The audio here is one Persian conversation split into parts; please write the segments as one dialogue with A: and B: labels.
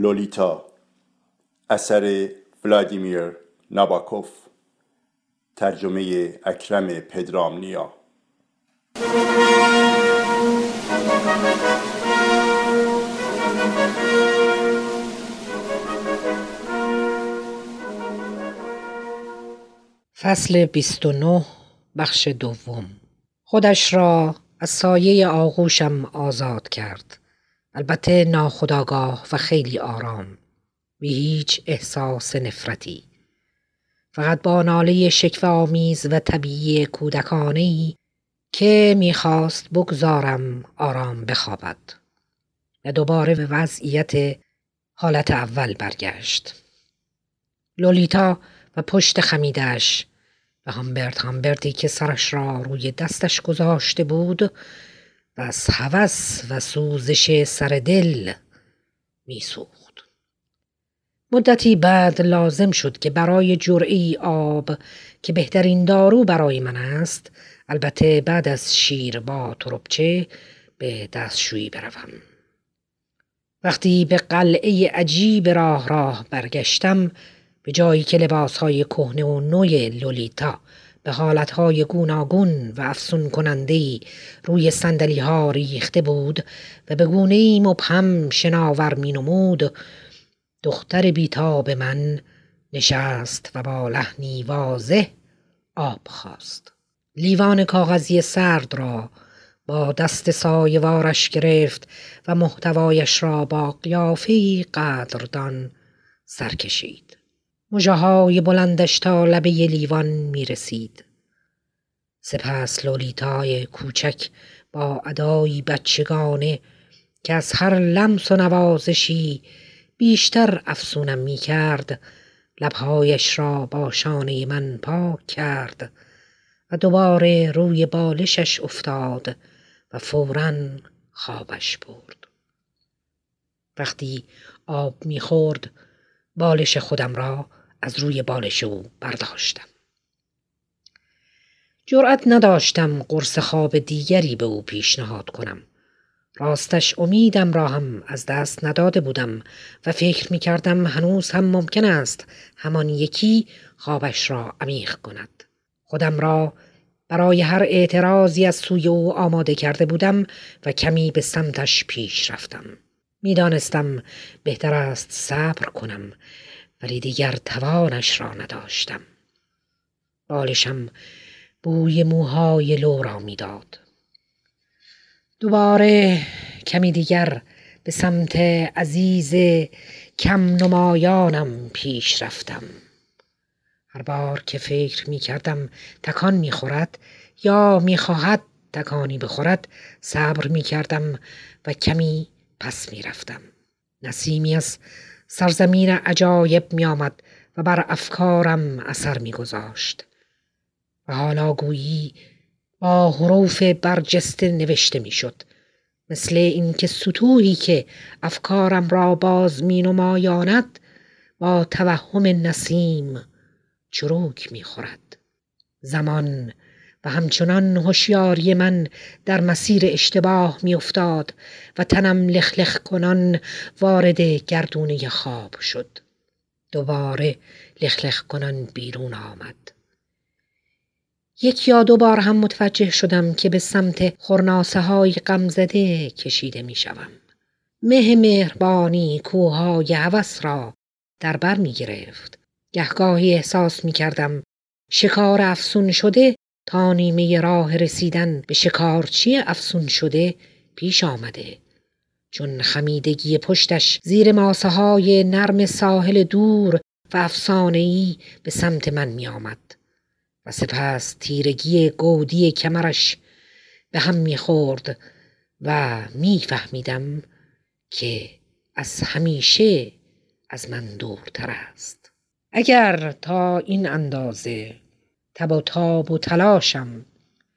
A: لولیتا، اثر ولادیمیر ناباکوف، ترجمه اکرم پدرامنیا.
B: فصل 29 بخش دوم. خودش را از سایه آغوشم آزاد کرد، البته ناخودآگاه و خیلی آرام، بی هیچ احساس نفرتی، فقط با ناله شکوه‌آمیز و طبیعی کودکانه‌ای که می‌خواست بگذارم آرام بخوابد و دوباره به وضعیت حالت اول برگشت. لولیتا و پشت خمیده‌اش و هامبرتی که سرش را روی دستش گذاشته بود و از هوس و سوزش سر دل می‌سوخت. مدتی بعد لازم شد که برای جرعه‌ای آب که بهترین دارو برای من است، البته بعد از شیر با تربچه، به دستشویی بروم. وقتی به قلعه عجیب راه برگشتم، به جایی که لباسهای کهنه و نو لولیتا به حالتهای گوناگون و افسون کننده‌ای روی صندلی‌ها ریخته بود و به گونه‌ای مبهم شناور می‌نمود، دختر بیتاب من نشست و با لحنی واضح آب خواست. لیوان کاغذی سرد را با دست سایه‌وارش گرفت و محتوایش را با قیافه‌ای قدردان سر کشید. مژه‌های بلندش تا لبه لیوان می رسید. سپس لولیتای کوچک با ادایی بچگانه که از هر لمس و نوازشی بیشتر افسونم می کرد، لبهایش را با شانه من پاک کرد و دوباره روی بالشش افتاد و فوراً خوابش برد. وقتی آب می خورد، بالش خودم را از روی بالش او برداشتم. جرأت نداشتم قرص خواب دیگری به او پیشنهاد کنم. راستش امیدم را هم از دست نداده بودم و فکر می کردم هنوز هم ممکن است همان یکی خوابش را عمیق کند. خودم را برای هر اعتراضی از سوی او آماده کرده بودم و کمی به سمتش پیش رفتم. می دانستم بهتر است صبر کنم، ولی دیگر توانش را نداشتم. بالشم بوی موهای لو را می داد. دوباره کمی دیگر به سمت عزیز کم نمایانم پیش رفتم. هر بار که فکر می کردم تکان می خورد یا می خواهد تکانی بخورد، صبر می کردم و کمی پس می رفتم. نسیمی از سرزمین عجایب می آمد و بر افکارم اثر می گذاشت و حالا گویی با حروف برجسته نوشته می شد، مثل این که سطوحی که افکارم را باز می نمایاند با توهم نسیم چروک می خورد. زمان و همچنان هوشیاری من در مسیر اشتباه می افتاد و تنم لخلخ کنان وارد گردونه خواب شد. دوباره لخلخ کنان بیرون آمد. یک یا دو بار هم متوجه شدم که به سمت خرناسه های غمزده کشیده می شوم. مه مهربانی کوههای هوس را در بر می گرفت. گهگاهی احساس می کردم شکار افسون شده تا نیمه راه رسیدن به شکارچی افسون شده پیش آمده، چون خمیدگی پشتش زیر ماسه های نرم ساحل دور و افسانه‌ای به سمت من می آمد و سپس تیرگی گودی کمرش به هم می خورد و می فهمیدم که از همیشه از من دورتر است. اگر تا این اندازه تب و تاب و تلاشم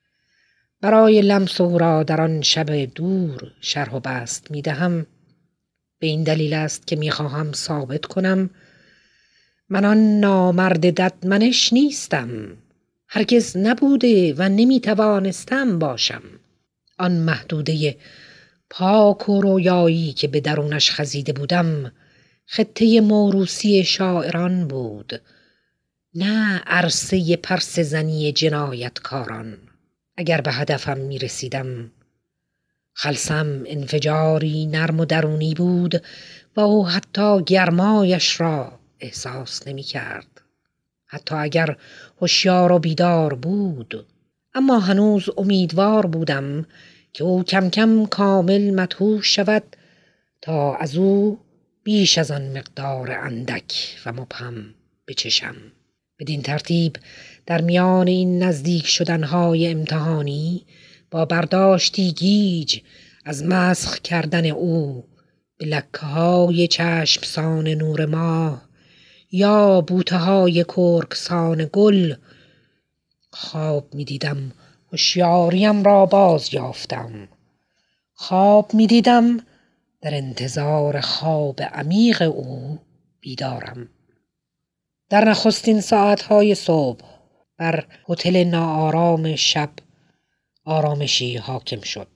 B: برای لمس او را در آن شب دور شرح و بسط می دهم، به این دلیل است که می خواهم ثابت کنم من آن نامرد ددمنش نیستم. هرگز نبوده و نمی توانستم باشم. آن محدوده پاک و رویایی که به درونش خزیده بودم خطه موروثی شاعران بود، نه عرصه پرسه زنی جنایتکاران. اگر به هدفم می رسیدم، خلسم انفجاری نرم و درونی بود و او حتی گرمایش را احساس نمی کرد. حتی اگر هوشیار و بیدار بود، اما هنوز امیدوار بودم که او کم کم کامل مدهوش شود تا از او بیش از آن مقدار اندک و مبهم بچشم. بدین ترتیب در میان این نزدیک شدنهای امتحانی با برداشتی گیج از مسخ کردن او به لکه‌های چشمسان نور ماه یا بوته‌های کرکسان گل خواب می دیدم هوشیاریم را باز یافتم. خواب می دیدم در انتظار خواب عمیق او بیدارم. در نخستین ساعتهای صبح بر هتل ناآرام شب آرامشی حاکم شد.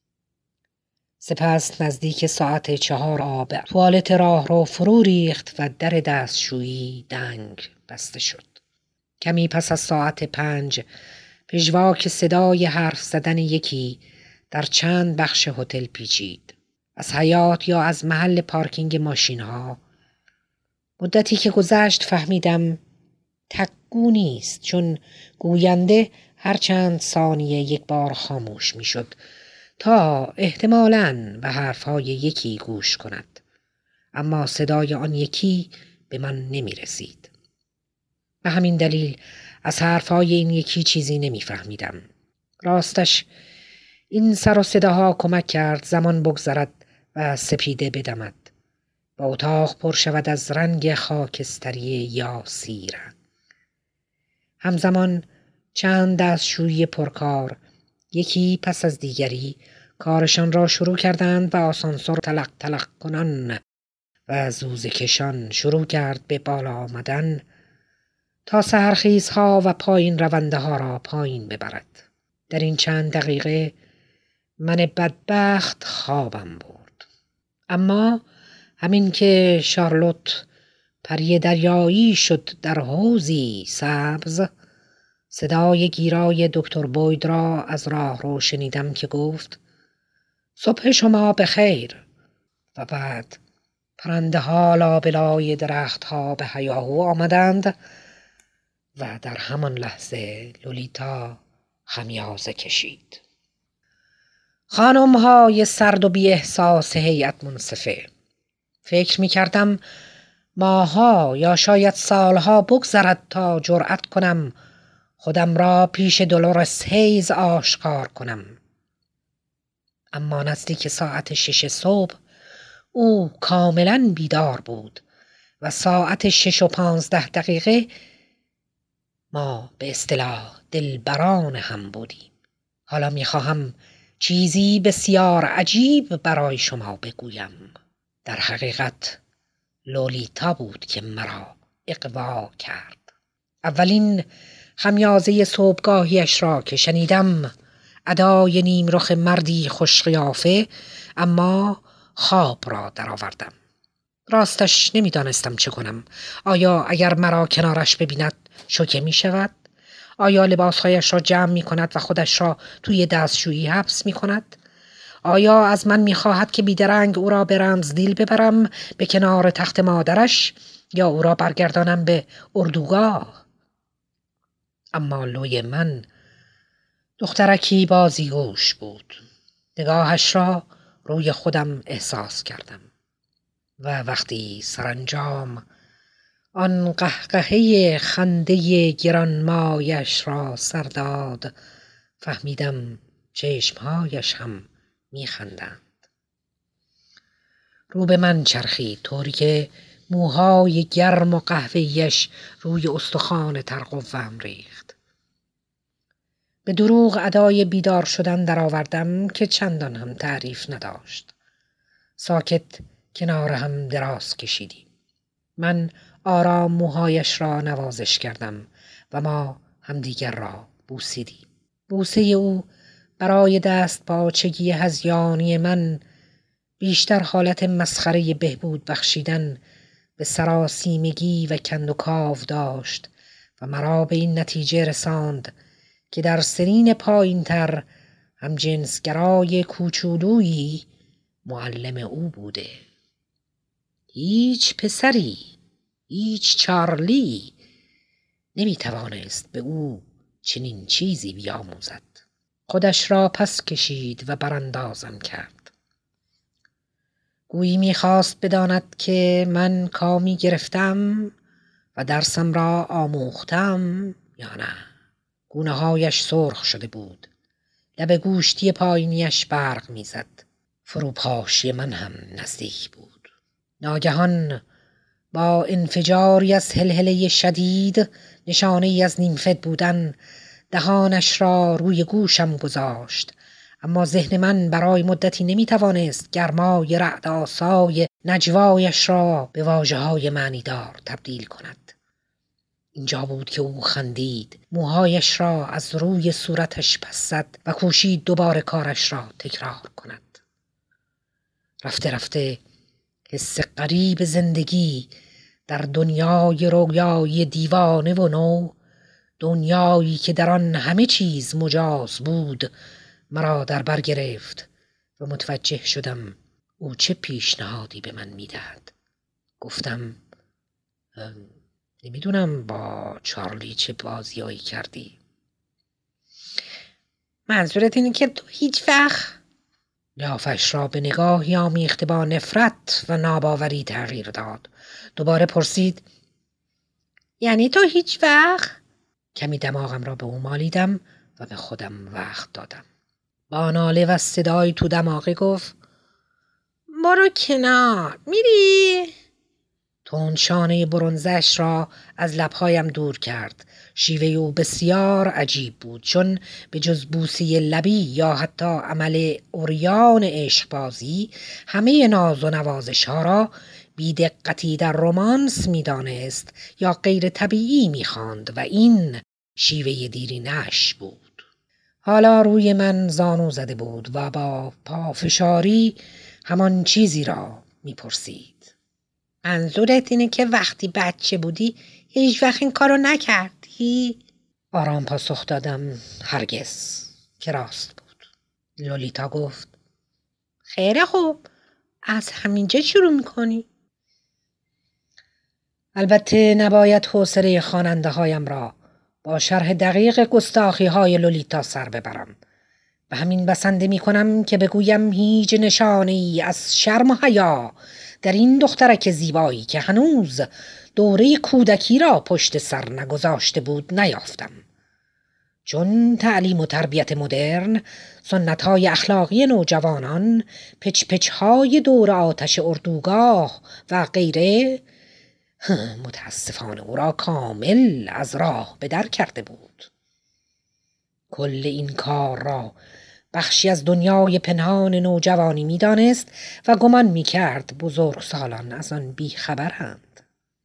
B: سپس نزدیک ساعت 4 آب توالت راهرو فرو ریخت و در دستشویی دنگ بسته شد. کمی پس از ساعت 5 پژواک صدای حرف زدن یکی در چند بخش هتل پیچید. از حیاط یا از محل پارکینگ ماشین ها. مدتی که گذشت فهمیدم تکگو نیست، چون گوینده هر چند ثانیه یک بار خاموش می شد تا احتمالاً به حرفهای یکی گوش کند، اما صدای آن یکی به من نمی رسید. به همین دلیل از حرفهای این یکی چیزی نمی فهمیدم. راستش این سر و صداها کمک کرد زمان بگذرد و سپیده بدمد و اتاق پر شود از رنگ خاکستری یا سیر. همزمان چند دستشویی پرکار یکی پس از دیگری کارشان را شروع کردند و آسانسور تلق تلق کنان و زوزه کشان شروع کرد به بالا آمدن تا سحرخیزها و پایین رونده ها را پایین ببرد. در این چند دقیقه من بدبخت خوابم برد. اما همین که شارلوت پری دریایی شد در حوضی سبز، صدای گیرای دکتر بوید را از راهرو شنیدم که گفت صبح شما بخیر، و بعد پرنده ها لابلای درخت ها به هیاهو آمدند و در همان لحظه لولیتا خمیازه کشید. خانم های سرد و بی احساس هیئت منصفه، فکر می کردم ماها یا شاید سالها بگذرد تا جرأت کنم خودم را پیش دولورس هیز آشکار کنم. اما نزدیک ساعت 6 صبح او کاملا بیدار بود و ساعت 6:15 ما به اصطلاح دلبران هم بودیم. حالا میخواهم چیزی بسیار عجیب برای شما بگویم. در حقیقت لولیتا بود که مرا اغوا کرد. اولین خمیازه صبحگاهیش را که شنیدم، ادای نیم رخ مردی خوش قیافه اما خواب را درآوردم. راستش نمیدانستم چه کنم. آیا اگر مرا کنارش ببیند شوکه می شود؟ آیا لباسهایش را جمع می کند و خودش را توی دستشویی حبس می کند؟ آیا از من می خواهد که بیدرنگ او را به رمزدیل ببرم به کنار تخت مادرش یا او را برگردانم به اردوگاه؟ اما لوی من دخترکی بازیگوش بود. نگاهش را روی خودم احساس کردم و وقتی سرانجام آن قهقهه خنده گرانمایش را سر داد، فهمیدم چشمهایش هم میخندند. رو به من چرخید طوری که موهای گرم و قهوه‌ایش روی استخوان ترقوام ریخت. به دروغ ادای بیدار شدن درآوردم که چندان هم تعریف نداشت. ساکت کنار هم دراز کشیدیم. من آرام موهایش را نوازش کردم و ما همدیگر را بوسیدیم. بوسه او برای دست پاچگی هذیانی من بیشتر حالت مسخره بهبود بخشیدن به سراسیمگی و کندوکاو داشت و مرا به این نتیجه رساند که در سنین پایین‌تر همجنسگرای کوچولویی معلم او بوده. هیچ پسری، هیچ چارلی نمیتوانست به او چنین چیزی بیاموزد. خودش را پس کشید و براندازم کرد. گویی میخواست بداند که من کامی گرفتم و درسم را آموختم یا نه. گونه هایش سرخ شده بود. لب گوشتی پایینیش برق میزد. فروپاشی من هم نزدیک بود. ناگهان با انفجاری از هلهله شدید، نشانه ای از نیمفد بودن، دهانش را روی گوشم گذاشت. اما ذهن من برای مدتی نمیتوانست گرمای رعد آسای نجوایش را به واژه‌های معنیدار تبدیل کند. اینجا بود که او خندید، موهایش را از روی صورتش پس زد و کوشید دوباره کارش را تکرار کند. رفته رفته حس غریب زندگی در دنیای رویایی دیوانه و نو، دنیایی که در آن همه چیز مجاز بود، مرا در بر گرفت و متوجه شدم او چه پیشنهادی به من میدهد. گفتم نمیدونم با چارلی چه بازیایی کردی. منظورت اینه که تو هیچ وقت؟ لحافش را به نگاهی آمیخته با نفرت و ناباوری تغییر داد. دوباره پرسید یعنی تو هیچ وقت؟ کمی دماغم را به او مالیدم و به خودم وقت دادم. با ناله و صدای تو دماغه گفت برو کنار، میری؟ تون شانه برنزش را از لبهایم دور کرد. شیوه او بسیار عجیب بود، چون به جز بوسی لبی یا حتی عمل عریان عشقبازی همه ناز و نوازش ها را بی دقتی در رومانس می دانست یا غیر طبیعی می خواند و این شیوه دیرینش بود. حالا روی من زانو زده بود و با پافشاری همان چیزی را می پرسید. منظورت اینه که وقتی بچه بودی هیچ وقت این کارو نکردی؟ آرام پاسخ دادم هرگز، که راست بود. لولیتا گفت خیلی خوب، از همینجا شروع میکنی؟ البته نباید حوصله خواننده هایم را با شرح دقیق گستاخی های لولیتا سر ببرم. و همین بسنده می کنم که بگویم هیچ نشانه‌ای از شرم و حیا در این دخترک زیبایی که هنوز دوره کودکی را پشت سر نگذاشته بود نیافتم. چون تعلیم و تربیت مدرن، سنت‌های اخلاقی نوجوانان، پچ‌های دور آتش اردوگاه و غیره متاسفانه او را کامل از راه به در کرده بود. کل این کار را بخشی از دنیای پنهان نوجوانی می دانست و گمان می کرد بزرگسالان از آن بی خبرند.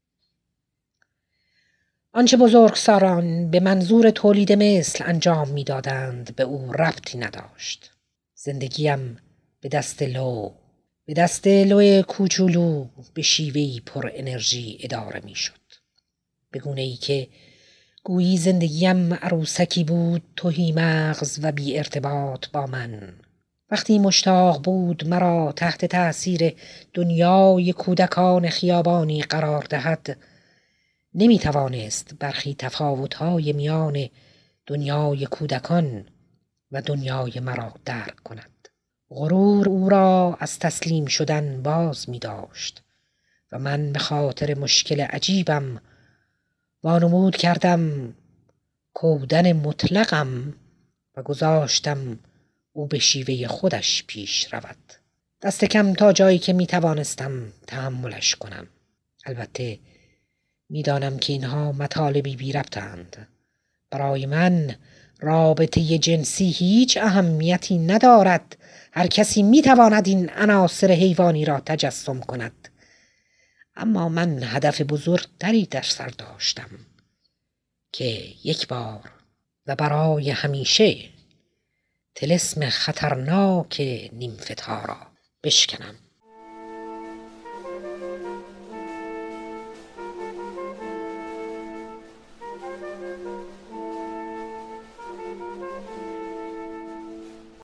B: آنچه بزرگسالان به منظور تولید مثل انجام می دادند به او ربطی نداشت. زندگیم به دست لو کوچولو به شیوهی پر انرژی اداره می شد. به گونه‌ای که گویی زندگیم عروسکی بود تهی مغز و بی ارتباط با من. وقتی مشتاق بود مرا تحت تأثیر دنیای کودکان خیابانی قرار دهد، نمی توانست برخی تفاوت‌های میان دنیای کودکان و دنیای مرا درک کند. غرور او را از تسلیم شدن باز می داشت و من به خاطر مشکل عجیبم وانمود کردم کودن مطلقم و گذاشتم او به شیوه خودش پیش رود. دست کم تا جایی که می توانستم تحملش کنم. البته می دانم که اینها مطالبی بی ربطند. برای من رابطه جنسی هیچ اهمیتی ندارد. هر کسی می تواند این عناصر حیوانی را تجسم کند. اما من هدف بزرگتری در سر داشتم که یک بار و برای همیشه طلسم خطرناک نیمفت‌ها را بشکنم.